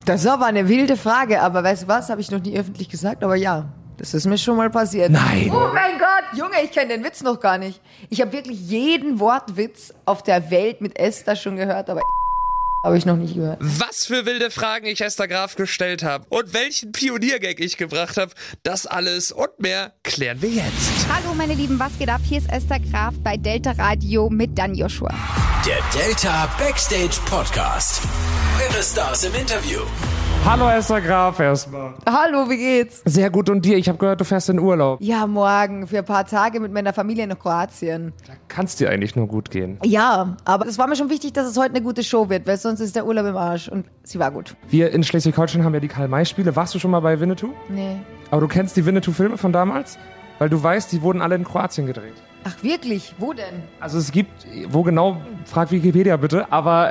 Das war aber eine wilde Frage, aber weißt du was, habe ich noch nie öffentlich gesagt, aber ja, das ist mir schon mal passiert. Nein! Oh mein Gott, Junge, ich kenne den Witz noch gar nicht. Ich habe wirklich jeden Wortwitz auf der Welt mit Esther schon gehört, aber habe ich noch nicht gehört. Was für wilde Fragen ich Esther Graf gestellt habe und welchen Pioniergag ich gebracht habe, das alles und mehr klären wir jetzt. Hallo meine Lieben, was geht ab? Hier ist Esther Graf bei Delta Radio mit Dan Joshua. Der Delta Backstage Podcast. Eure Stars im Interview. Hallo Esther Graf erstmal. Hallo, wie geht's? Sehr gut, und dir? Ich habe gehört, du fährst in Urlaub. Ja, morgen für ein paar Tage mit meiner Familie nach Kroatien. Da kann's dir eigentlich nur gut gehen. Ja, aber es war mir schon wichtig, dass es heute eine gute Show wird, weil sonst ist der Urlaub im Arsch und sie war gut. Wir in Schleswig-Holstein haben ja die Karl-May-Spiele. Warst du schon mal bei Winnetou? Nee. Aber du kennst die Winnetou-Filme von damals? Weil du weißt, die wurden alle in Kroatien gedreht. Ach wirklich? Wo denn? Also es gibt, wo genau, frag Wikipedia bitte, aber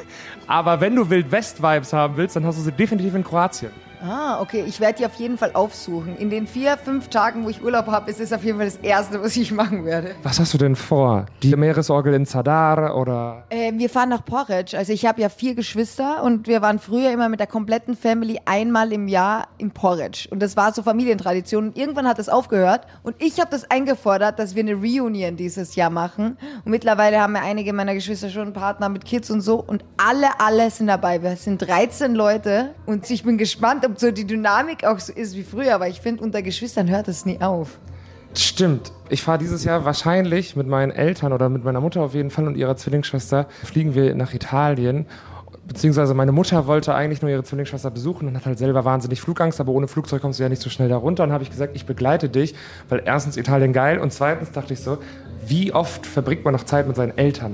wenn du Wild-West-Vibes haben willst, dann hast du sie definitiv in Kroatien. Ah, okay. Ich werde die auf jeden Fall aufsuchen. In den 4-5 Tagen, wo ich Urlaub habe, ist es auf jeden Fall das Erste, was ich machen werde. Was hast du denn vor? Die Meeresorgel in Zadar oder? Wir fahren nach Porridge. Also ich habe ja 4 Geschwister und wir waren früher immer mit der kompletten Family einmal im Jahr in Porridge. Und das war so Familientradition. Und irgendwann hat das aufgehört und ich habe das eingefordert, dass wir eine Reunion dieses Jahr machen. Und mittlerweile haben ja einige meiner Geschwister schon einen Partner mit Kids und so. Und alle sind dabei. Wir sind 13 Leute und ich bin gespannt, ob so die Dynamik auch so ist wie früher, weil ich finde, unter Geschwistern hört das nie auf. Stimmt. Ich fahre dieses Jahr wahrscheinlich mit meinen Eltern oder mit meiner Mutter auf jeden Fall und ihrer Zwillingsschwester, fliegen wir nach Italien. Beziehungsweise meine Mutter wollte eigentlich nur ihre Zwillingsschwester besuchen und hat halt selber wahnsinnig Flugangst, aber ohne Flugzeug kommst du ja nicht so schnell da runter. Und habe ich gesagt, ich begleite dich, weil erstens Italien geil und zweitens dachte ich so, wie oft verbringt man noch Zeit mit seinen Eltern?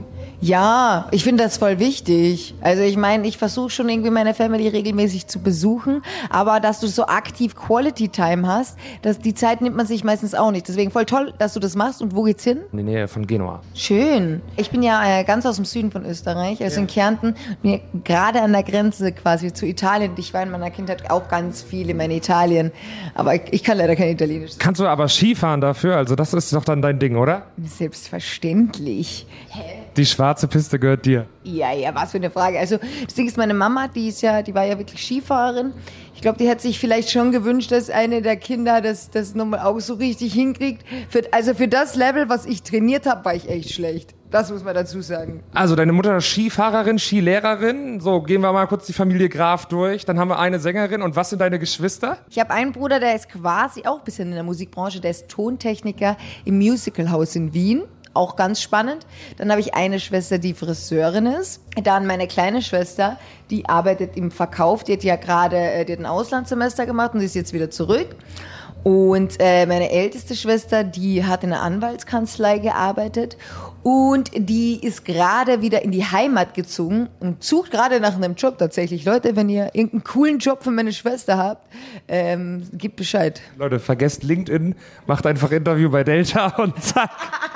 Ja, ich finde das voll wichtig. Also ich meine, ich versuche schon irgendwie meine Family regelmäßig zu besuchen, aber dass du so aktiv Quality Time hast, die Zeit nimmt man sich meistens auch nicht. Deswegen voll toll, dass du das machst. Und wo geht's hin? In die Nähe von Genua. Schön. Ich bin ja ganz aus dem Süden von Österreich, also in Kärnten, mir gerade an der Grenze quasi zu Italien. Ich war in meiner Kindheit auch ganz viel in Italien, aber ich kann leider kein Italienisch. Kannst du aber Skifahren dafür? Also das ist doch dann dein Ding, oder? Selbstverständlich. Hä? Die schwarze Piste gehört dir. Ja, was für eine Frage. Also das Ding ist, meine Mama, die war ja wirklich Skifahrerin. Ich glaube, die hat sich vielleicht schon gewünscht, dass eine der Kinder das nochmal auch so richtig hinkriegt. Für das Level, was ich trainiert habe, war ich echt schlecht. Das muss man dazu sagen. Also deine Mutter ist Skifahrerin, Skilehrerin. So, gehen wir mal kurz die Familie Graf durch. Dann haben wir eine Sängerin. Und was sind deine Geschwister? Ich habe einen Bruder, der ist quasi auch ein bisschen in der Musikbranche. Der ist Tontechniker im Musicalhaus in Wien. Auch ganz spannend. Dann habe ich eine Schwester, die Friseurin ist. Dann meine kleine Schwester, die arbeitet im Verkauf. Die hat ja gerade ein Auslandssemester gemacht und ist jetzt wieder zurück. Und meine älteste Schwester, die hat in einer Anwaltskanzlei gearbeitet und die ist gerade wieder in die Heimat gezogen und sucht gerade nach einem Job tatsächlich. Leute, wenn ihr irgendeinen coolen Job für meine Schwester habt, gebt Bescheid. Leute, vergesst LinkedIn, macht einfach Interview bei Delta und zack.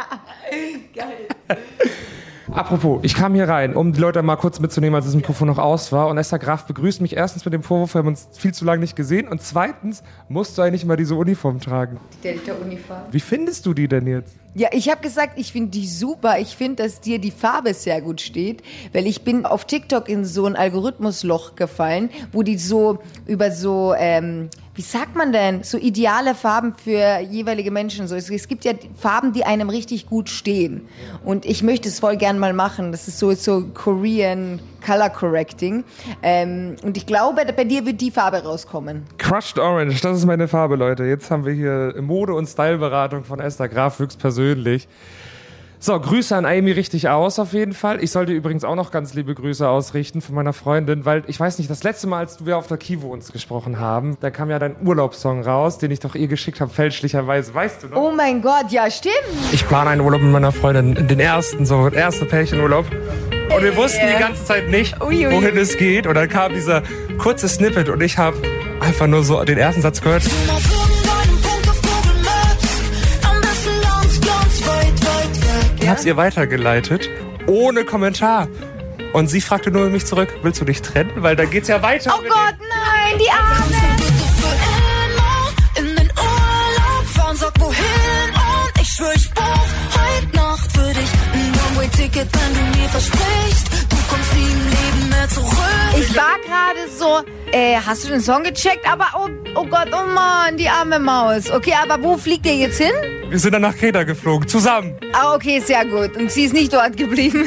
Geil. Apropos, ich kam hier rein, um die Leute mal kurz mitzunehmen, als das Mikrofon noch aus war. Und Esther Graf begrüßt mich erstens mit dem Vorwurf, wir haben uns viel zu lange nicht gesehen. Und zweitens, musst du eigentlich mal diese Uniform tragen. Die Delta-Uniform. Wie findest du die denn jetzt? Ja, ich habe gesagt, ich finde die super. Ich finde, dass dir die Farbe sehr gut steht, weil ich bin auf TikTok in so ein Algorithmusloch gefallen, wo die so über so, wie sagt man denn, so ideale Farben für jeweilige Menschen. So, es gibt ja Farben, die einem richtig gut stehen. Und ich möchte es voll gern mal machen. Das ist so Korean Color Correcting. Und ich glaube, bei dir wird die Farbe rauskommen. Crushed Orange, das ist meine Farbe, Leute. Jetzt haben wir hier Mode- und Styleberatung von Esther Graf höchstpersönlich. So, Grüße an Amy richtig aus auf jeden Fall. Ich sollte übrigens auch noch ganz liebe Grüße ausrichten von meiner Freundin, weil ich weiß nicht, das letzte Mal, als wir auf der Kivo uns gesprochen haben, da kam ja dein Urlaubssong raus, den ich doch ihr geschickt habe, fälschlicherweise. Weißt du noch? Oh mein Gott, ja, stimmt. Ich plane einen Urlaub mit meiner Freundin, den ersten Pärchenurlaub. Und wir wussten die ganze Zeit nicht, wohin es geht. Und dann kam dieser kurze Snippet und ich habe einfach nur so den ersten Satz gehört. Ich hab's ihr weitergeleitet, ohne Kommentar. Und sie fragte nur mich zurück, willst du dich trennen? Weil da geht's ja weiter. Oh Gott, nein, die Arme! In den Urlaub fahren, sag wohin und ich schwör, ich buch heute Nacht für dich ein One-Way-Ticket, wenn du mir versprichst, du kommst ist wie im Leben mehr zurück. Ich war gerade so, hast du den Song gecheckt? Aber, oh Gott, oh Mann, die arme Maus. Okay, aber wo fliegt ihr jetzt hin? Wir sind dann nach Kreta geflogen, zusammen. Ah, okay, sehr gut. Und sie ist nicht dort geblieben.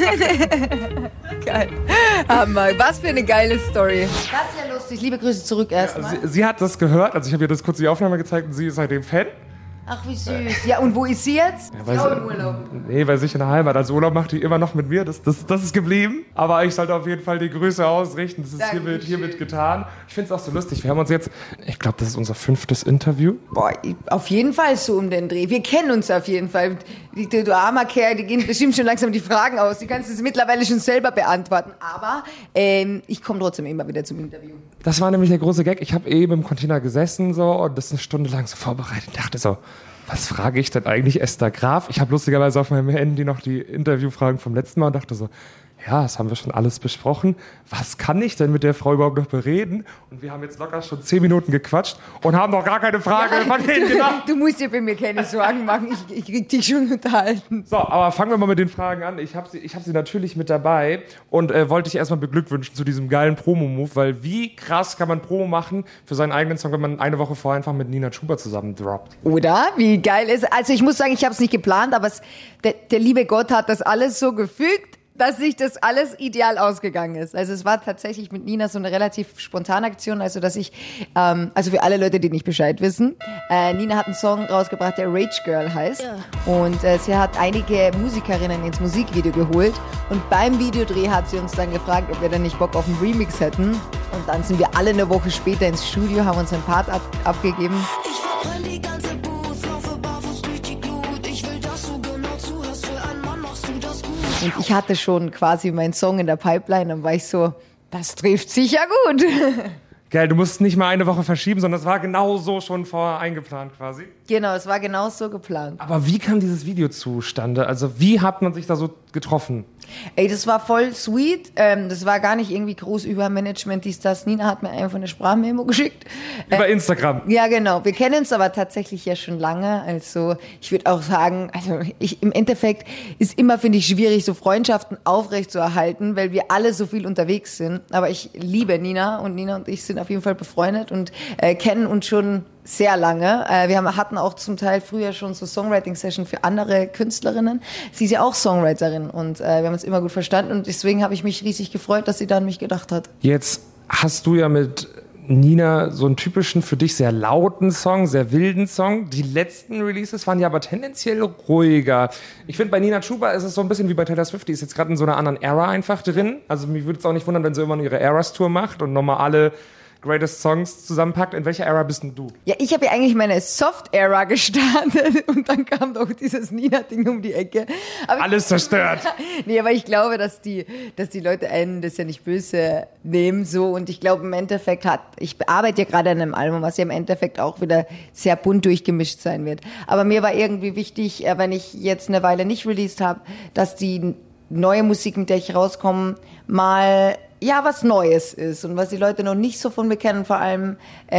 Geil. Hammer. Was für eine geile Story. Das ist ja lustig. Liebe Grüße zurück erstmal. Sie hat das gehört, also ich habe ihr das kurz die Aufnahme gezeigt und sie ist seitdem Fan. Ach, wie süß. Ja, und wo ist sie jetzt? Ja, auch im Urlaub. Nee, bei sich in der Heimat. Also Urlaub macht die immer noch mit mir. Das ist geblieben. Aber ich sollte auf jeden Fall die Grüße ausrichten. Das ist hiermit getan. Ich finde es auch so lustig. Wir haben uns jetzt, ich glaube, das ist unser 5. Interview. Boah, auf jeden Fall so um den Dreh. Wir kennen uns auf jeden Fall. Du armer Kerl, die gehen bestimmt schon langsam die Fragen aus. Die kannst du mittlerweile schon selber beantworten. Aber ich komme trotzdem immer wieder zum Interview. Das war nämlich der große Gag. Ich habe eben im Container gesessen so und das eine Stunde lang so vorbereitet. Ich dachte so, was frage ich denn eigentlich Esther Graf? Ich habe lustigerweise auf meinem Handy noch die Interviewfragen vom letzten Mal und dachte so, ja, das haben wir schon alles besprochen. Was kann ich denn mit der Frau überhaupt noch bereden? Und wir haben jetzt locker schon 10 Minuten gequatscht und haben noch gar keine Frage von denen gemacht. Du musst dir bei mir keine Sorgen machen, ich krieg dich schon unterhalten. So, aber fangen wir mal mit den Fragen an. Ich hab sie natürlich mit dabei und wollte dich erstmal beglückwünschen zu diesem geilen Promo-Move, weil wie krass kann man Promo machen für seinen eigenen Song, wenn man eine Woche vorher einfach mit Nina Chuba zusammen droppt. Oder? Wie geil ist. Also ich muss sagen, ich habe es nicht geplant, aber der liebe Gott hat das alles so gefügt, dass sich das alles ideal ausgegangen ist. Also es war tatsächlich mit Nina so eine relativ spontane Aktion, also dass ich, also für alle Leute, die nicht Bescheid wissen, Nina hat einen Song rausgebracht, der Rage Girl heißt. Ja. Und sie hat einige Musikerinnen ins Musikvideo geholt und beim Videodreh hat sie uns dann gefragt, ob wir dann nicht Bock auf einen Remix hätten. Und dann sind wir alle eine Woche später ins Studio, haben uns einen Part abgegeben. Ich verbrenn die ganze Booth, laufe barfuß durch die Glut. Ich will, dass du genau zuhörst, für einen Mann machst du das gut. Und ich hatte schon quasi meinen Song in der Pipeline, dann war ich so, das trifft sicher gut. Geil, du musst nicht mal eine Woche verschieben, sondern das war genau so schon vorher eingeplant quasi. Genau, es war genau so geplant. Aber wie kam dieses Video zustande? Also wie hat man sich da so getroffen? Ey, das war voll sweet. Das war gar nicht irgendwie groß über Management, dies, das. Nina hat mir einfach eine Sprachmemo geschickt. Über Instagram? Ja, genau. Wir kennen uns aber tatsächlich ja schon lange. Also ich würde auch sagen, im Endeffekt ist immer, finde ich, schwierig, so Freundschaften aufrecht zu erhalten, weil wir alle so viel unterwegs sind. Aber ich liebe Nina und ich sind auf jeden Fall befreundet und kennen uns schon sehr lange. Wir hatten auch zum Teil früher schon so Songwriting-Session für andere Künstlerinnen. Sie ist ja auch Songwriterin und wir haben uns immer gut verstanden und deswegen habe ich mich riesig gefreut, dass sie da an mich gedacht hat. Jetzt hast du ja mit Nina so einen typischen, für dich sehr lauten Song, sehr wilden Song. Die letzten Releases waren ja aber tendenziell ruhiger. Ich finde, bei Nina Chuba ist es so ein bisschen wie bei Taylor Swift, die ist jetzt gerade in so einer anderen Era einfach drin. Also mich würde es auch nicht wundern, wenn sie immer ihre Eras-Tour macht und nochmal alle Greatest Songs zusammenpackt. In welcher Era bist denn du? Ja, ich habe ja eigentlich meine Soft-Era gestartet und dann kam doch dieses Nina-Ding um die Ecke. Aber alles zerstört. Nee, aber ich glaube, dass die Leute einen das ja nicht böse nehmen so und ich glaube im Endeffekt ich arbeite ja gerade an einem Album, was ja im Endeffekt auch wieder sehr bunt durchgemischt sein wird. Aber mir war irgendwie wichtig, wenn ich jetzt eine Weile nicht released habe, dass die neue Musik, mit der ich rauskomme, mal was Neues ist und was die Leute noch nicht so von mir kennen, vor allem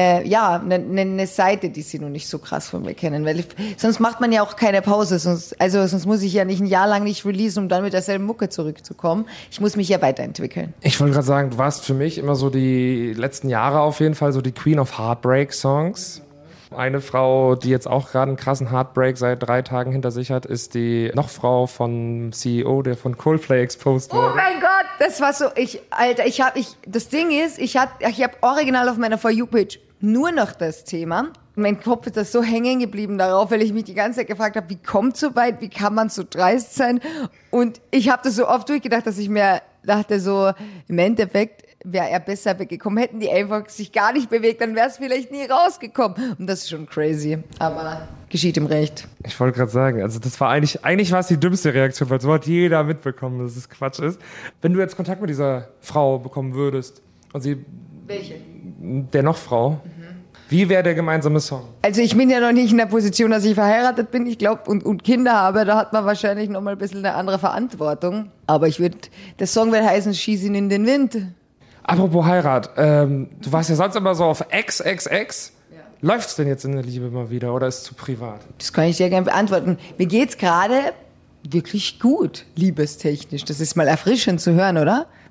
eine Seite, die sie noch nicht so krass von mir kennen, weil sonst macht man ja auch keine Pause, sonst muss ich ja nicht ein Jahr lang nicht releasen, um dann mit derselben Mucke zurückzukommen. Ich muss mich ja weiterentwickeln. Ich wollte gerade sagen, du warst für mich immer so die letzten Jahre auf jeden Fall so die Queen of Heartbreak Songs. Eine Frau, die jetzt auch gerade einen krassen Heartbreak seit 3 Tagen hinter sich hat, ist die Nochfrau vom CEO, der von Coldplay exposed wurde. Oh mein Gott, das war so, das Ding ist, ich hab original auf meiner For You-Page nur noch das Thema. Mein Kopf ist das so hängen geblieben darauf, weil ich mich die ganze Zeit gefragt habe, wie kommt so weit, wie kann man so dreist sein? Und ich habe das so oft durchgedacht, dass ich mir dachte so, im Endeffekt wäre er besser weggekommen. Hätten die einfach sich gar nicht bewegt, dann wäre es vielleicht nie rausgekommen. Und das ist schon crazy. Aber geschieht ihm recht. Ich wollte gerade sagen, also das war eigentlich war es die dümmste Reaktion, weil so hat jeder mitbekommen, dass es Quatsch ist. Wenn du jetzt Kontakt mit dieser Frau bekommen würdest und sie... Welche? Der Nochfrau. Wie wäre der gemeinsame Song? Also ich bin ja noch nicht in der Position, dass ich verheiratet bin, ich glaube, und Kinder habe, da hat man wahrscheinlich noch mal ein bisschen eine andere Verantwortung. Aber der Song wird heißen, Schieß ihn in den Wind. Apropos Heirat, du warst ja sonst immer so auf XXX. Ja. Läuft's denn jetzt in der Liebe mal wieder oder ist es zu privat? Das kann ich dir gerne beantworten. Mir geht's gerade wirklich gut, liebestechnisch. Das ist mal erfrischend zu hören, oder?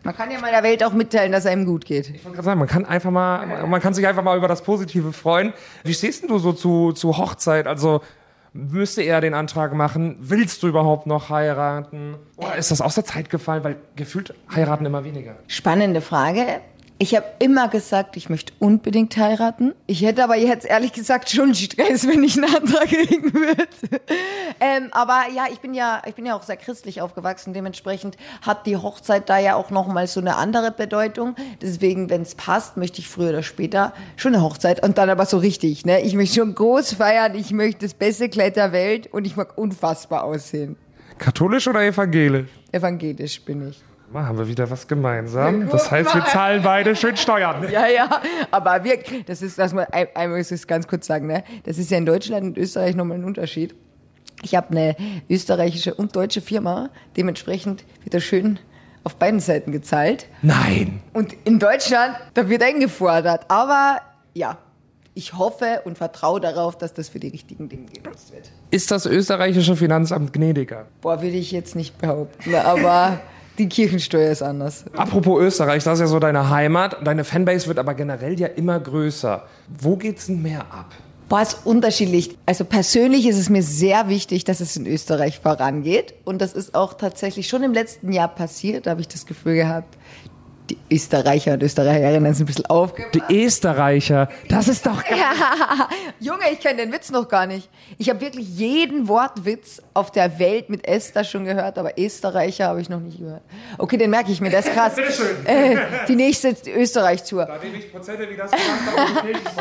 Man kann ja mal der Welt auch mitteilen, dass es einem gut geht. Ich wollte gerade sagen, man kann sich einfach mal über das Positive freuen. Wie stehst denn du so zu Hochzeit? Also müsste er den Antrag machen? Willst du überhaupt noch heiraten? Oder ist das aus der Zeit gefallen? Weil gefühlt heiraten immer weniger. Spannende Frage. Ich habe immer gesagt, ich möchte unbedingt heiraten. Ich hätte aber jetzt ehrlich gesagt schon Stress, wenn ich einen Antrag kriegen würde. Aber ja, ich bin ja auch sehr christlich aufgewachsen. Dementsprechend hat die Hochzeit da ja auch nochmal so eine andere Bedeutung. Deswegen, wenn es passt, möchte ich früher oder später schon eine Hochzeit. Und dann aber so richtig, ne? Ich möchte schon groß feiern. Ich möchte das beste Kleid der Welt und ich mag unfassbar aussehen. Katholisch oder evangelisch? Evangelisch bin ich. Mal, haben wir wieder was gemeinsam. Das heißt, wir zahlen beide schön Steuern. Ja, aber das muss ich ganz kurz sagen, ne? Das ist ja in Deutschland und Österreich nochmal ein Unterschied. Ich habe eine österreichische und deutsche Firma, dementsprechend wird das schön auf beiden Seiten gezahlt. Nein. Und in Deutschland, da wird eingefordert. Aber ja, ich hoffe und vertraue darauf, dass das für die richtigen Dinge genutzt wird. Ist das österreichische Finanzamt gnädiger? Würde ich jetzt nicht behaupten, aber die Kirchensteuer ist anders. Apropos Österreich, das ist ja so deine Heimat. Deine Fanbase wird aber generell ja immer größer. Wo geht's denn mehr ab? Ist unterschiedlich. Also persönlich ist es mir sehr wichtig, dass es in Österreich vorangeht. Und das ist auch tatsächlich schon im letzten Jahr passiert. Da habe ich das Gefühl gehabt, die Österreicher und Österreicherinnen sind ein bisschen aufgewacht. Die Österreicher, das ist doch geil. Ja, Junge, ich kenne den Witz noch gar nicht. Ich habe wirklich jeden Wortwitz auf der Welt mit Esther schon gehört, aber Österreicher habe ich noch nicht gehört. Okay, den merke ich mir, das ist krass. Bitteschön. Die nächste Österreich-Tour. Da nehme ich Prozente, wie das gemacht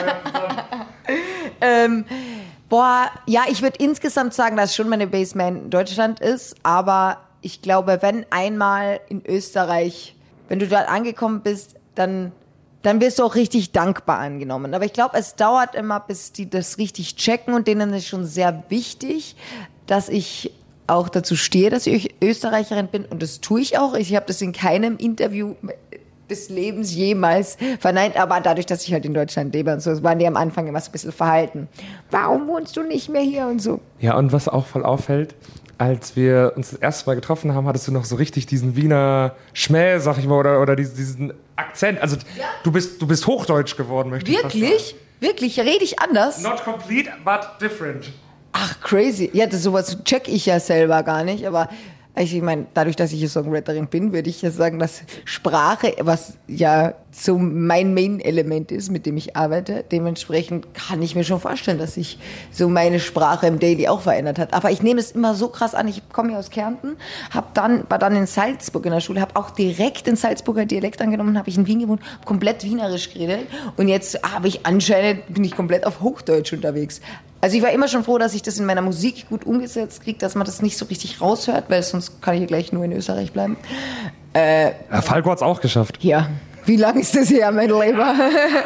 haben. Ich würde insgesamt sagen, dass schon meine Baseman in Deutschland ist, aber ich glaube, wenn einmal in Österreich, wenn du dort angekommen bist, dann wirst du auch richtig dankbar angenommen. Aber ich glaube, es dauert immer, bis die das richtig checken und denen ist schon sehr wichtig, dass ich auch dazu stehe, dass ich Österreicherin bin und das tue ich auch. Ich habe das in keinem Interview des Lebens jemals verneint, aber dadurch, dass ich halt in Deutschland lebe und so, waren die am Anfang immer so ein bisschen verhalten. Warum wohnst du nicht mehr hier und so? Ja, und was auch voll auffällt, als wir uns das erste Mal getroffen haben, hattest du noch so richtig diesen Wiener Schmäh, sag ich mal, oder diesen Akzent. Also ja. du bist Hochdeutsch geworden, möchte ich fast sagen. Wirklich? Rede ich anders? Not complete, but different. Ach, crazy. Ja, sowas check ich ja selber gar nicht, aber ich meine, dadurch, dass ich hier Songwriterin bin, würde ich ja sagen, dass Sprache, was ja so mein Main-Element ist, mit dem ich arbeite, dementsprechend kann ich mir schon vorstellen, dass sich so meine Sprache im Daily auch verändert hat. Aber ich nehme es immer so krass an. Ich komme ja aus Kärnten, war dann in Salzburg in der Schule, habe auch direkt den Salzburger Dialekt angenommen, habe ich in Wien gewohnt, komplett wienerisch geredet und jetzt bin ich komplett auf Hochdeutsch unterwegs. Also ich war immer schon froh, dass ich das in meiner Musik gut umgesetzt kriege, dass man das nicht so richtig raushört, weil sonst kann ich ja gleich nur in Österreich bleiben. Falco hat's auch geschafft. Ja, wie lange ist das her, mein Lieber?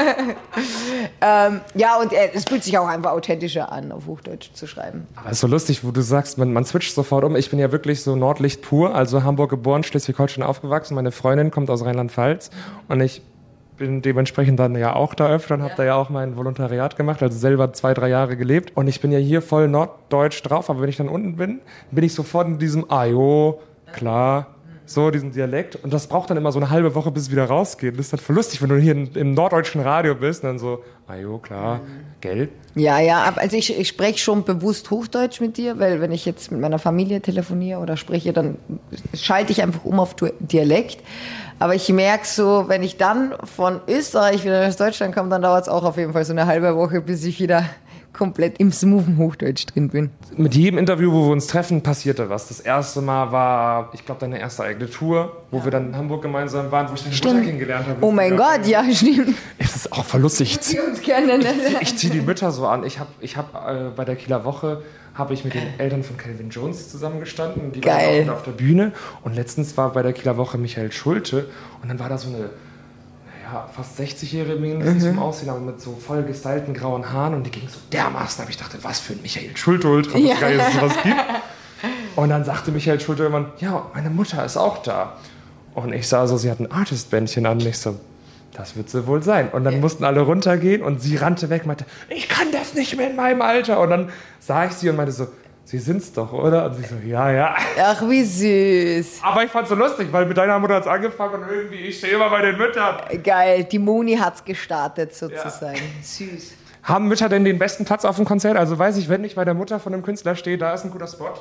Und es fühlt sich auch einfach authentischer an, auf Hochdeutsch zu schreiben. Aber es ist so lustig, wo du sagst, man switcht sofort um. Ich bin ja wirklich so Nordlicht pur, also Hamburg geboren, Schleswig-Holstein aufgewachsen. Meine Freundin kommt aus Rheinland-Pfalz und ich bin dementsprechend dann ja auch da öfter und habe da ja auch mein Volontariat gemacht, also selber 2-3 Jahre gelebt. Und ich bin ja hier voll norddeutsch drauf, aber wenn ich dann unten bin ich sofort in diesem klar, so diesen Dialekt. Und das braucht dann immer so eine halbe Woche, bis es wieder rausgeht. Das ist dann voll lustig, wenn du hier im norddeutschen Radio bist und dann so, klar, gell? Ja, also ich spreche schon bewusst Hochdeutsch mit dir, weil wenn ich jetzt mit meiner Familie telefoniere oder spreche, dann schalte ich einfach um auf Dialekt. Aber ich merke so, wenn ich dann von Österreich wieder nach Deutschland komme, dann dauert es auch auf jeden Fall so eine halbe Woche, bis ich wieder komplett im smoothen Hochdeutsch drin bin. Mit jedem Interview, wo wir uns treffen, passierte was. Das erste Mal war, ich glaube, deine erste eigene Tour, wo wir dann in Hamburg gemeinsam waren, wo ich deine Mutter kennengelernt habe. Oh mein Gott, ja, stimmt. Es ist auch voll lustig. Wir uns kennen. Ich ziehe die Mütter so an. Ich hab bei der Kieler Woche habe ich mit den Eltern von Calvin Jones zusammengestanden. Die waren auf der Bühne. Und letztens war bei der Kieler Woche Michael Schulte. Und dann war da so eine fast 60-jährige mindestens vom Aussehen, aber mit so voll gestylten grauen Haaren. Und die ging so dermaßen. Aber ich dachte, was für ein Michael Schulte-Ultra, was geil, dass es sowas gibt. Und dann sagte Michael Schulte irgendwann, ja, meine Mutter ist auch da. Und ich sah so, sie hat ein Artist-Bändchen an. Und ich so, das wird sie wohl sein. Und dann mussten alle runtergehen und sie rannte weg und meinte, ich kann das nicht mehr in meinem Alter. Und dann sah ich sie und meinte so, Sie sind's doch, oder? Und sie so, ja. Ach, wie süß. Aber ich fand's so lustig, weil mit deiner Mutter hat's angefangen und irgendwie, ich stehe immer bei den Müttern. Geil, die Moni hat's gestartet sozusagen. Süß. Haben Mütter denn den besten Platz auf dem Konzert? Also weiß ich, wenn ich bei der Mutter von einem Künstler stehe, da ist ein guter Spot.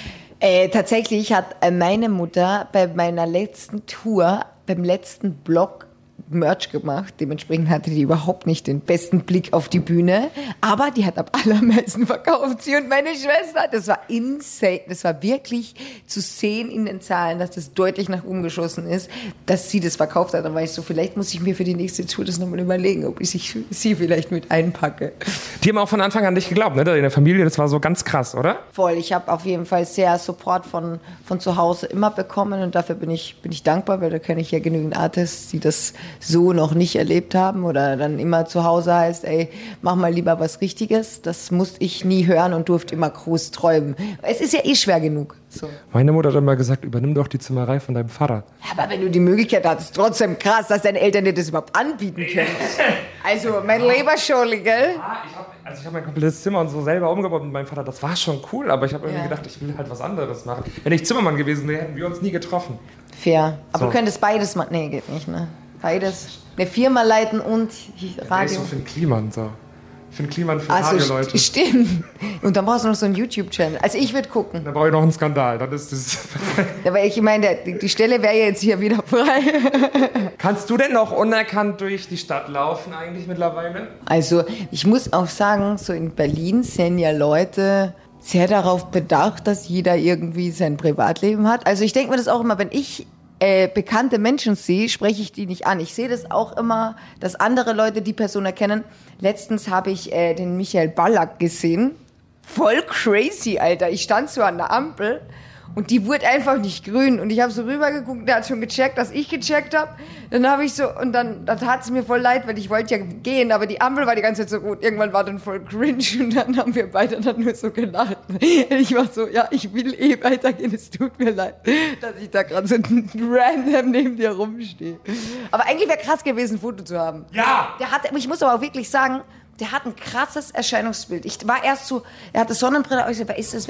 Tatsächlich hat meine Mutter bei meiner letzten Tour, beim letzten Block, Merch gemacht. Dementsprechend hatte die überhaupt nicht den besten Blick auf die Bühne. Aber die hat am allermeisten verkauft. Sie und meine Schwester. Das war insane. Das war wirklich zu sehen in den Zahlen, dass das deutlich nach oben geschossen ist, dass sie das verkauft hat. Da war ich so, vielleicht muss ich mir für die nächste Tour das nochmal überlegen, ob ich sie vielleicht mit einpacke. Die haben auch von Anfang an nicht geglaubt, ne? In der Familie, das war so ganz krass, oder? Voll. Ich habe auf jeden Fall sehr Support von zu Hause immer bekommen und dafür bin ich dankbar, weil da kenne ich ja genügend Artists, die das so noch nicht erlebt haben oder dann immer zu Hause heißt, ey, mach mal lieber was Richtiges. Das musste ich nie hören und durfte immer groß träumen. Es ist ja eh schwer genug. So. Meine Mutter hat immer gesagt, übernimm doch die Zimmerei von deinem Vater. Aber wenn du die Möglichkeit hast, trotzdem krass, dass deine Eltern dir das überhaupt anbieten können. Also, mein lieber Scholli, gell? Ich habe mein komplettes Zimmer und so selber umgebaut mit meinem Vater. Das war schon cool, aber ich habe irgendwie gedacht, ich will halt was anderes machen. Wenn ich Zimmermann gewesen wäre, hätten wir uns nie getroffen. Fair. Aber So. du könntest beides machen. Nee, geht nicht, ne? Beides. Eine Firma leiten und Der ist Radio. so für den Kliman, so. Für den Kliman für Also Radioleute. stimmt. Und dann brauchst du noch so einen YouTube-Channel. Also ich würde gucken. Da brauche ich noch einen Skandal. Dann ist das. Aber ich meine, die Stelle wäre jetzt hier wieder frei. Kannst du denn noch unerkannt durch die Stadt laufen eigentlich mittlerweile? Also ich muss auch sagen, so in Berlin sind ja Leute sehr darauf bedacht, dass jeder irgendwie sein Privatleben hat. Also ich denke mir das auch immer, wenn ich bekannte Menschen sehe, spreche ich die nicht an. Ich sehe das auch immer, dass andere Leute die Person erkennen. Letztens habe ich den Michael Ballack gesehen. Voll crazy, Alter. Ich stand so an der Ampel und die wurde einfach nicht grün. Und ich habe so rübergeguckt, der hat schon gecheckt, dass ich gecheckt habe. Dann habe ich so, und dann tat es mir voll leid, weil ich wollte ja gehen, aber die Ampel war die ganze Zeit so rot. Irgendwann war dann voll cringe und dann haben wir beide dann nur so gelacht. Ich war so, ja, ich will weitergehen, es tut mir leid, dass ich da gerade so random neben dir rumstehe. Aber eigentlich wäre krass gewesen, ein Foto zu haben. Ja! Ich muss aber auch wirklich sagen, der hat ein krasses Erscheinungsbild. Ich war erst so, er hatte Sonnenbrille, ich dachte, wer ist das?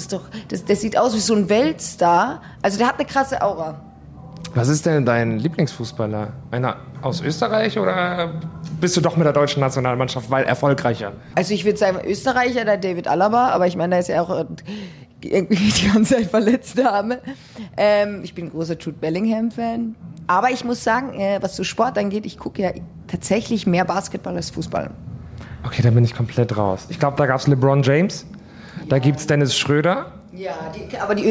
Der sieht aus wie so ein Weltstar. Also der hat eine krasse Aura. Was ist denn dein Lieblingsfußballer? Einer aus Österreich oder bist du doch mit der deutschen Nationalmannschaft, weil erfolgreicher? Also ich würde sagen, Österreicher, der David Alaba, aber ich meine, der ist ja auch irgendwie die ganze Zeit verletzt, der Arme. Ich bin ein großer Jude Bellingham-Fan. Aber ich muss sagen, was so Sport angeht, ich gucke ja tatsächlich mehr Basketball als Fußball. Okay, da bin ich komplett raus. Ich glaube, da gab es LeBron James, da gibt es Dennis Schröder. Ja, aber die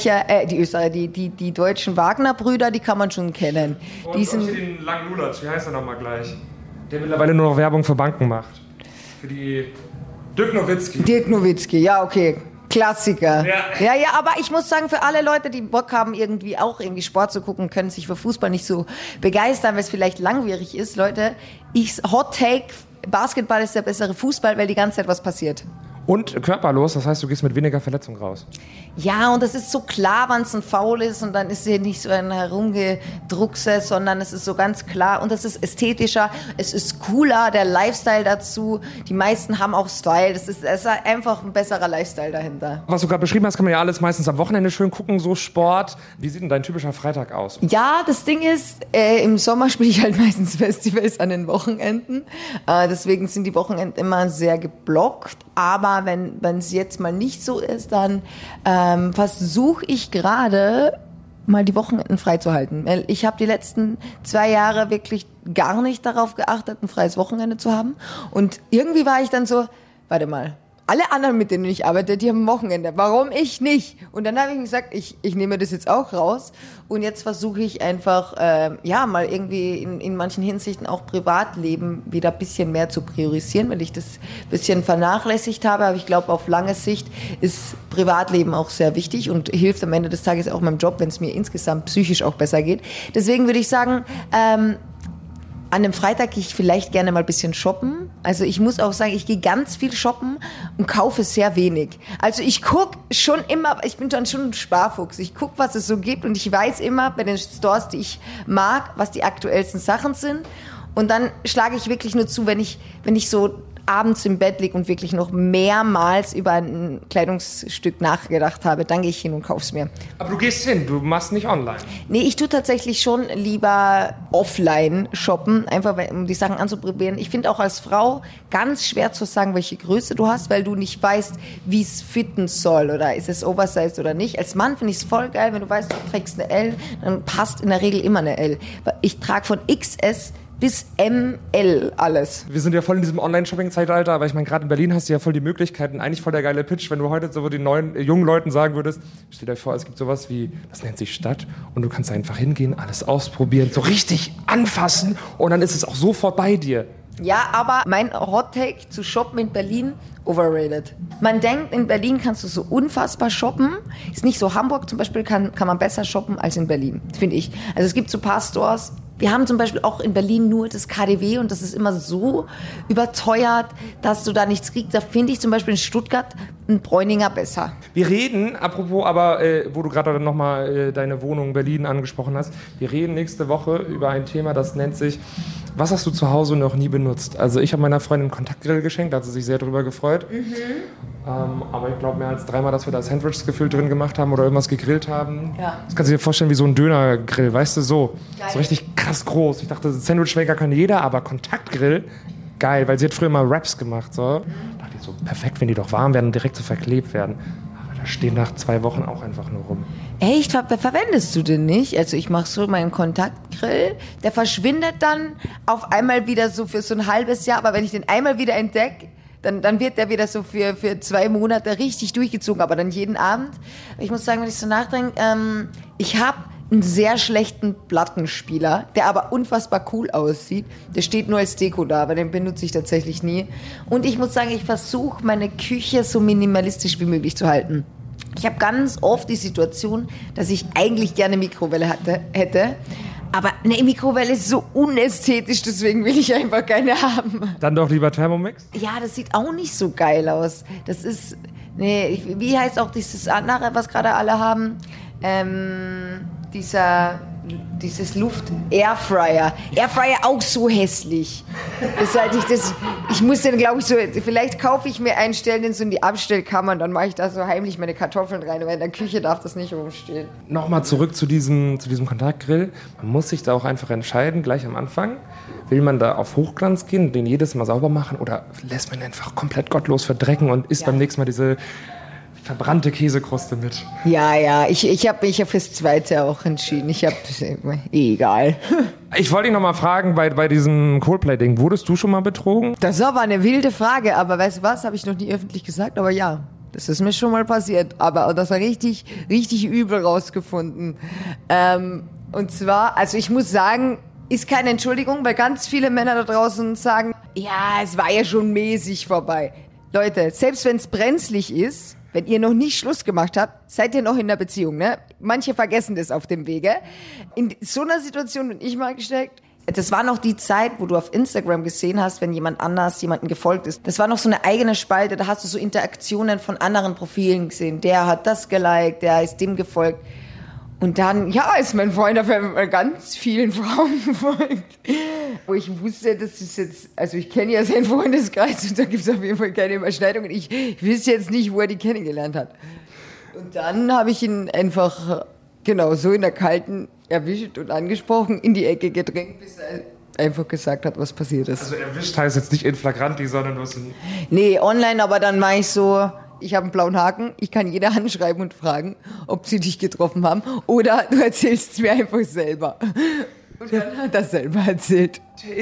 die deutschen Wagner-Brüder, die kann man schon kennen. Und Die sind, den langen Lulatsch, wie heißt er nochmal gleich? Der mittlerweile nur noch Werbung für Banken macht. Für die Dirk Nowitzki. Dirk Nowitzki, ja, okay. Klassiker. Ja. Ja, aber ich muss sagen, für alle Leute, die Bock haben, irgendwie Sport zu gucken, können sich für Fußball nicht so begeistern, weil es vielleicht langwierig ist. Leute, Hot Take, Basketball ist der bessere Fußball, weil die ganze Zeit was passiert. Und körperlos, das heißt, du gehst mit weniger Verletzung raus. Ja, und das ist so klar, wann es ein Foul ist und dann ist hier nicht so ein Herumgedruckse, sondern es ist so ganz klar und es ist ästhetischer, es ist cooler, der Lifestyle dazu. Die meisten haben auch Style, es ist einfach ein besserer Lifestyle dahinter. Was du gerade beschrieben hast, kann man ja alles meistens am Wochenende schön gucken, so Sport. Wie sieht denn dein typischer Freitag aus? Ja, das Ding ist, im Sommer spiele ich halt meistens Festivals an den Wochenenden. Deswegen sind die Wochenenden immer sehr geblockt. Aber wenn es jetzt mal nicht so ist, dann versuche ich gerade mal die Wochenenden freizuhalten. Weil ich habe die letzten 2 Jahre wirklich gar nicht darauf geachtet, ein freies Wochenende zu haben. Und irgendwie war ich dann so, warte mal, alle anderen, mit denen ich arbeite, die haben ein Wochenende. Warum ich nicht? Und dann habe ich mir gesagt, ich nehme das jetzt auch raus. Und jetzt versuche ich einfach, mal irgendwie in manchen Hinsichten auch Privatleben wieder ein bisschen mehr zu priorisieren, weil ich das ein bisschen vernachlässigt habe. Aber ich glaube, auf lange Sicht ist Privatleben auch sehr wichtig und hilft am Ende des Tages auch meinem Job, wenn es mir insgesamt psychisch auch besser geht. Deswegen würde ich sagen, an einem Freitag gehe ich vielleicht gerne mal ein bisschen shoppen. Also ich muss auch sagen, ich gehe ganz viel shoppen und kaufe sehr wenig. Also ich gucke schon immer, ich bin dann schon ein Sparfuchs. Ich gucke, was es so gibt und ich weiß immer bei den Stores, die ich mag, was die aktuellsten Sachen sind. Und dann schlage ich wirklich nur zu, wenn ich so abends im Bett liege und wirklich noch mehrmals über ein Kleidungsstück nachgedacht habe, dann gehe ich hin und kaufe es mir. Aber du gehst hin, du machst nicht online. Nee, ich tue tatsächlich schon lieber offline shoppen, einfach um die Sachen anzuprobieren. Ich finde auch als Frau ganz schwer zu sagen, welche Größe du hast, weil du nicht weißt, wie es fitten soll oder ist es oversized oder nicht. Als Mann finde ich es voll geil, wenn du weißt, du trägst eine L, dann passt in der Regel immer eine L. Ich trage von XS bis ML alles. Wir sind ja voll in diesem Online-Shopping-Zeitalter, aber ich meine, gerade in Berlin hast du ja voll die Möglichkeiten, eigentlich voll der geile Pitch, wenn du heute so den neuen, jungen Leuten sagen würdest, stell dir vor, es gibt sowas wie, das nennt sich Stadt und du kannst einfach hingehen, alles ausprobieren, so richtig anfassen und dann ist es auch sofort bei dir. Ja, aber mein Hot-Take zu shoppen in Berlin, overrated. Man denkt, in Berlin kannst du so unfassbar shoppen. Ist nicht so, Hamburg zum Beispiel kann man besser shoppen als in Berlin, finde ich. Also es gibt so ein paar Stores. Wir haben zum Beispiel auch in Berlin nur das KaDeWe und das ist immer so überteuert, dass du da nichts kriegst. Da finde ich zum Beispiel in Stuttgart einen Bräuninger besser. Wir reden, apropos aber, wo du gerade nochmal deine Wohnung in Berlin angesprochen hast, wir reden nächste Woche über ein Thema, das nennt sich, was hast du zu Hause noch nie benutzt? Also ich habe meiner Freundin einen Kontaktgrill geschenkt, da hat sie sich sehr drüber gefreut. Aber ich glaube mehr als 3-mal, dass wir da Sandwiches gefühlt drin gemacht haben oder irgendwas gegrillt haben. Ja. Das kannst du dir vorstellen wie so ein Dönergrill, weißt du, so. Geil. So richtig krass groß. Ich dachte, Sandwichmaker kann jeder, aber Kontaktgrill, geil, weil sie hat früher mal Wraps gemacht. So. Da dachte ich so, perfekt, wenn die doch warm werden und direkt so verklebt werden. Aber da stehen nach 2 Wochen auch einfach nur rum. Echt? Verwendest du den nicht? Also ich mache so meinen Kontaktgrill, der verschwindet dann auf einmal wieder so für so ein halbes Jahr, aber wenn ich den einmal wieder entdecke, dann wird der wieder so für 2 Monate richtig durchgezogen, aber dann jeden Abend. Ich muss sagen, wenn ich so nachdenke, ich habe einen sehr schlechten Plattenspieler, der aber unfassbar cool aussieht. Der steht nur als Deko da, aber den benutze ich tatsächlich nie. Und ich muss sagen, ich versuche, meine Küche so minimalistisch wie möglich zu halten. Ich habe ganz oft die Situation, dass ich eigentlich gerne Mikrowelle hätte. Aber eine Mikrowelle ist so unästhetisch, deswegen will ich einfach keine haben. Dann doch lieber Thermomix? Ja, das sieht auch nicht so geil aus. Das ist, wie heißt auch dieses andere, was gerade alle haben? Dieses Luft-Airfryer. Airfryer auch so hässlich. Ich muss den, glaube ich, so, vielleicht kaufe ich mir einen, stelle den so in die Abstellkammer und dann mache ich da so heimlich meine Kartoffeln rein, weil in der Küche darf das nicht rumstehen. Nochmal zurück zu diesem Kontaktgrill. Man muss sich da auch einfach entscheiden, gleich am Anfang. Will man da auf Hochglanz gehen, den jedes Mal sauber machen oder lässt man ihn einfach komplett gottlos verdrecken und isst beim nächsten Mal diese verbrannte Käsekruste mit? Ja, ich hab mich ja fürs Zweite auch entschieden. Egal. Ich wollte dich noch mal fragen, bei diesem Coldplay-Ding, wurdest du schon mal betrogen? Das war aber eine wilde Frage, aber weißt du was, habe ich noch nie öffentlich gesagt, aber ja, das ist mir schon mal passiert. Aber das war richtig, richtig übel rausgefunden. Und zwar, also ich muss sagen, ist keine Entschuldigung, weil ganz viele Männer da draußen sagen, ja, es war ja schon mäßig vorbei. Leute, selbst wenn es brenzlig ist, wenn ihr noch nicht Schluss gemacht habt, seid ihr noch in der Beziehung, ne? Manche vergessen das auf dem Wege. In so einer Situation bin ich mal gesteckt. Das war noch die Zeit, wo du auf Instagram gesehen hast, wenn jemand anders jemandem gefolgt ist. Das war noch so eine eigene Spalte, da hast du so Interaktionen von anderen Profilen gesehen. Der hat das geliked, der ist dem gefolgt. Und dann, ja, ist mein Freund auf einmal ganz vielen Frauen gefolgt. Wo ich wusste, das ist jetzt, also ich kenne ja seinen Freundeskreis und da gibt es auf jeden Fall keine Überschneidungen. Ich wüsste jetzt nicht, wo er die kennengelernt hat. Und dann habe ich ihn einfach, genau, so in der Kalten erwischt und angesprochen, in die Ecke gedrängt, bis er einfach gesagt hat, was passiert ist. Also erwischt heißt jetzt nicht in flagranti, sondern nur so ein... Nee, online, aber dann war ich so... Ich habe einen blauen Haken, ich kann jeder anschreiben und fragen, ob sie dich getroffen haben. Oder du erzählst es mir einfach selber. Und dann hat er selber erzählt. Der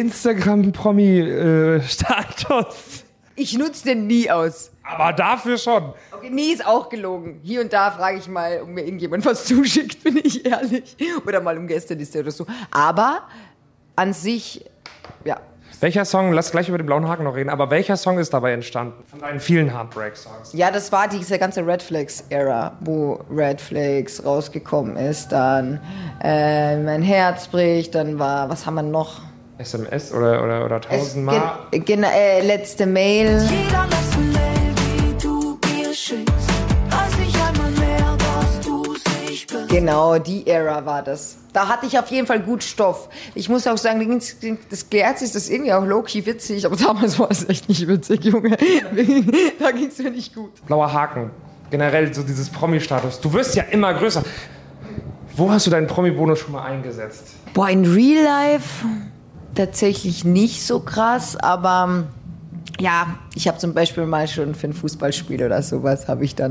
Instagram-Promi-Status. Ich nutze den nie aus. Aber dafür schon. Okay, nie ist auch gelogen. Hier und da frage ich mal, ob mir irgendjemand was zuschickt, bin ich ehrlich. Oder mal um Gästeliste oder so. Aber an sich, ja. Welcher Song, lass gleich über den blauen Haken noch reden, aber welcher Song ist dabei entstanden? Von deinen vielen Heartbreak-Songs. Ja, das war diese ganze Red Flags-Ära, wo Red Flags rausgekommen ist. Dann Mein Herz bricht, dann war, was haben wir noch? SMS oder 1000-mal? Letzte Mail. Jeder letzte Mail, die du mir schickst, weiß nicht einmal mehr, dass du's nicht bist. Genau, die Ära war das. Da hatte ich auf jeden Fall gut Stoff. Ich muss auch sagen, das klärt sich, das ist irgendwie auch low-key witzig, aber damals war es echt nicht witzig, Junge. Da ging es mir nicht gut. Blauer Haken. Generell so dieses Promi-Status. Du wirst ja immer größer. Wo hast du deinen Promi-Bonus schon mal eingesetzt? Boah, in Real Life tatsächlich nicht so krass, aber ja, ich habe zum Beispiel mal schon für ein Fußballspiel oder sowas habe ich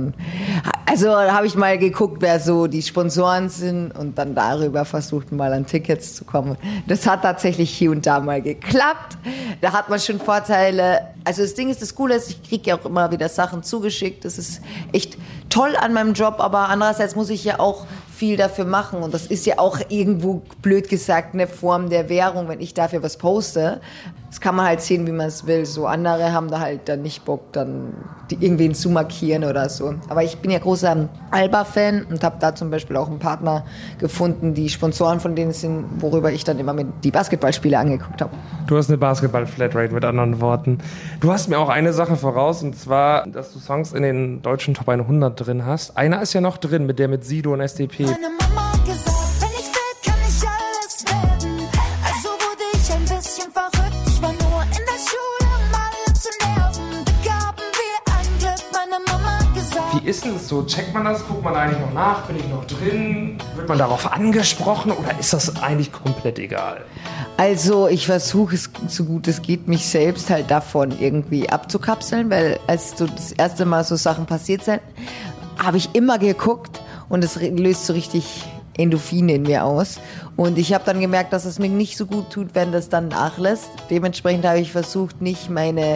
mal geguckt, wer so die Sponsoren sind und dann darüber versucht, mal an Tickets zu kommen. Das hat tatsächlich hier und da mal geklappt. Da hat man schon Vorteile. Also das Ding ist, das Coole ist, ich kriege ja auch immer wieder Sachen zugeschickt. Das ist echt toll an meinem Job, aber andererseits muss ich ja auch viel dafür machen und das ist ja auch irgendwo, blöd gesagt, eine Form der Währung, wenn ich dafür was poste. Das kann man halt sehen, wie man es will. So andere haben da halt dann nicht Bock, dann irgendwen zu markieren oder so. Aber ich bin ja großer Alba-Fan und habe da zum Beispiel auch einen Partner gefunden, die Sponsoren von denen sind, worüber ich dann immer mit die Basketballspiele angeguckt habe. Du hast eine Basketball-Flatrate, mit anderen Worten. Du hast mir auch eine Sache voraus, und zwar, dass du Songs in den deutschen Top 100 drin hast. Einer ist ja noch drin, mit Sido und SDP. Meine Mama hat gesagt, wenn ich will, kann ich alles werden. Also wurde ich ein bisschen verrückt. Ich war nur in der Schule, um alle zu nerven. Begaben wir ein Glück, meine Mama hat gesagt. Wie ist denn das so? Checkt man das? Guckt man eigentlich noch nach? Bin ich noch drin? Wird man darauf angesprochen oder ist das eigentlich komplett egal? Also ich versuche es so gut es geht, mich selbst halt davon irgendwie abzukapseln, weil als so das erste Mal so Sachen passiert sind, habe ich immer geguckt und es löst so richtig Endorphine in mir aus. Und ich habe dann gemerkt, dass es mir nicht so gut tut, wenn das dann nachlässt. Dementsprechend habe ich versucht, nicht mein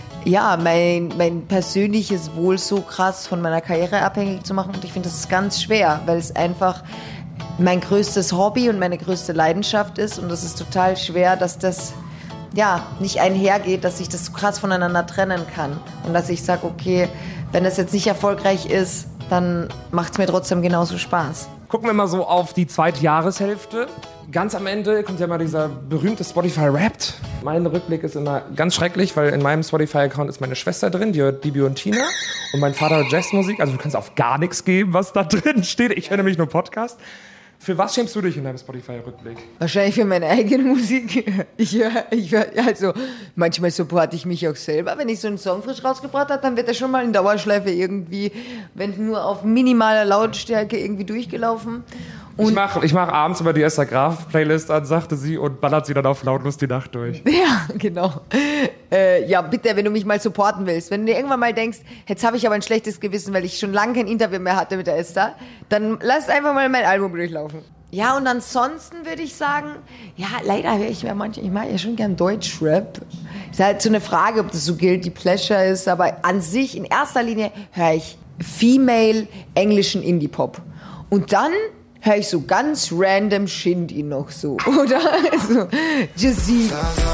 persönliches Wohl so krass von meiner Karriere abhängig zu machen. Und ich finde, das ist ganz schwer, weil es einfach mein größtes Hobby und meine größte Leidenschaft ist. Und das ist total schwer, dass das nicht einhergeht, dass ich das so krass voneinander trennen kann. Und dass ich sage, okay, wenn das jetzt nicht erfolgreich ist, dann macht es mir trotzdem genauso Spaß. Gucken wir mal so auf die zweite Jahreshälfte. Ganz am Ende kommt ja mal dieser berühmte Spotify Wrapped. Mein Rückblick ist immer ganz schrecklich, weil in meinem Spotify-Account ist meine Schwester drin, die hört Bibi und Tina. Und mein Vater hört Jazzmusik. Also du kannst auf gar nichts geben, was da drin steht. Ich höre nämlich nur Podcast. Für was schämst du dich in deinem Spotify-Rückblick? Wahrscheinlich für meine eigene Musik. Also manchmal supporte ich mich auch selber. Wenn ich so einen Song frisch rausgebracht habe, dann wird er schon mal in Dauerschleife irgendwie, wenn nur auf minimaler Lautstärke irgendwie durchgelaufen. Und ich mach abends immer die Esther Graf-Playlist an, sagte sie, und ballert sie dann auf lautlos die Nacht durch. Ja, genau. Bitte, wenn du mich mal supporten willst, wenn du dir irgendwann mal denkst, jetzt habe ich aber ein schlechtes Gewissen, weil ich schon lange kein Interview mehr hatte mit der Esther, dann lass einfach mal mein Album durchlaufen. Ja, und ansonsten würde ich sagen, ja, leider höre ich mir ich mag ja schon gern Deutschrap. Ist halt so eine Frage, ob das so Guilty Pleasure ist, aber an sich, in erster Linie, höre ich Female englischen Indie-Pop. Und dann höre ich so ganz random Shindy noch so, oder? Also, Jazzy.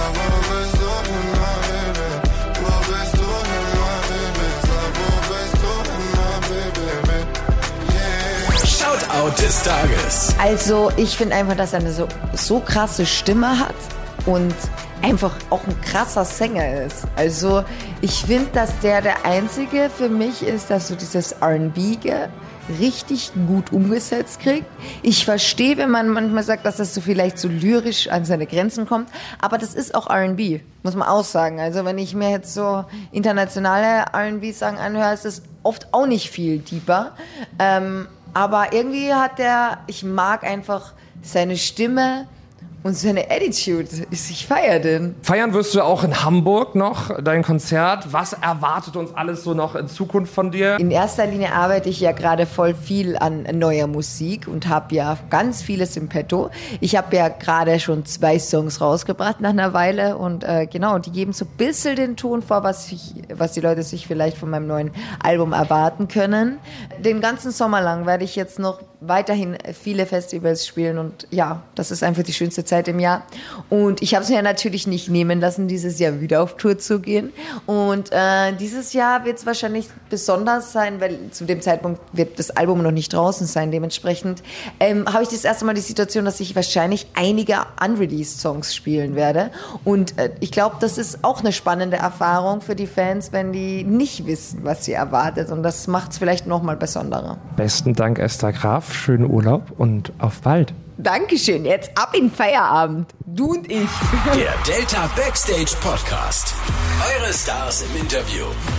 Shoutout des Tages. Also, ich finde einfach, dass er eine so krasse Stimme hat und einfach auch ein krasser Sänger ist. Also, ich finde, dass der Einzige für mich ist, dass so dieses R&B-ge richtig gut umgesetzt kriegt. Ich verstehe, wenn man manchmal sagt, dass das so vielleicht so lyrisch an seine Grenzen kommt, aber das ist auch R&B, muss man auch sagen. Also wenn ich mir jetzt so internationale R&B-Sachen anhöre, ist das oft auch nicht viel deeper. Aber irgendwie ich mag einfach seine Stimme und seine Attitude. Ich feiere den. Feiern wirst du auch in Hamburg noch, dein Konzert. Was erwartet uns alles so noch in Zukunft von dir? In erster Linie arbeite ich ja gerade voll viel an neuer Musik und habe ja ganz vieles im Petto. Ich habe ja gerade schon 2 Songs rausgebracht nach einer Weile und die geben so ein bisschen den Ton vor, was die Leute sich vielleicht von meinem neuen Album erwarten können. Den ganzen Sommer lang werde ich jetzt noch weiterhin viele Festivals spielen und ja, das ist einfach die schönste Zeit Zeit im Jahr. Und ich habe es mir natürlich nicht nehmen lassen, dieses Jahr wieder auf Tour zu gehen. Und dieses Jahr wird es wahrscheinlich besonders sein, weil zu dem Zeitpunkt wird das Album noch nicht draußen sein. Dementsprechend habe ich das erste Mal die Situation, dass ich wahrscheinlich einige Unreleased-Songs spielen werde. Und ich glaube, das ist auch eine spannende Erfahrung für die Fans, wenn die nicht wissen, was sie erwartet. Und das macht es vielleicht noch mal besonderer. Besten Dank, Esther Graf. Schönen Urlaub und auf bald. Dankeschön. Jetzt ab in Feierabend. Du und ich. Der Delta Backstage Podcast. Eure Stars im Interview.